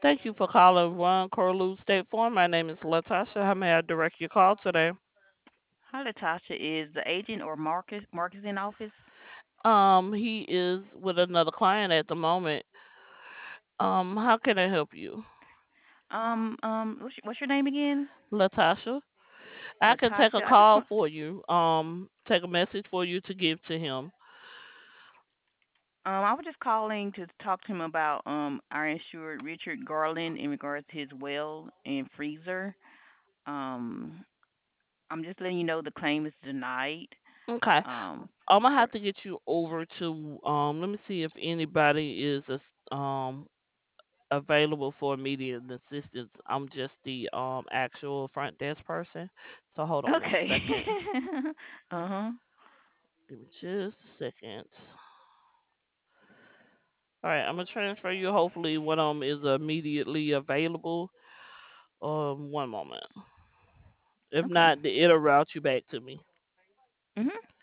Thank you for calling Ron Corlew State Farm. My name is Latasha. How may I direct your call today? Hi, Latasha. Is the agent or marketing office? He is with another client at the moment. How can I help you? What's your name again? Latasha? I can take a Latasha. I just call want. for you. Take a message for you to give to him. I was just calling to talk to him about our insured Richard Garland in regards to his well and freezer. Um, I'm just letting you know the claim is denied. Okay. Um, I'm gonna for have to get you over to let me see if anybody is available for immediate assistance. I'm just the actual front desk person. So hold on one okay. second. uh-huh. Give me just a second. All right, I'm gonna transfer you. Hopefully, one of them is immediately available. One moment. If Okay. not, it'll route you back to me. Mhm.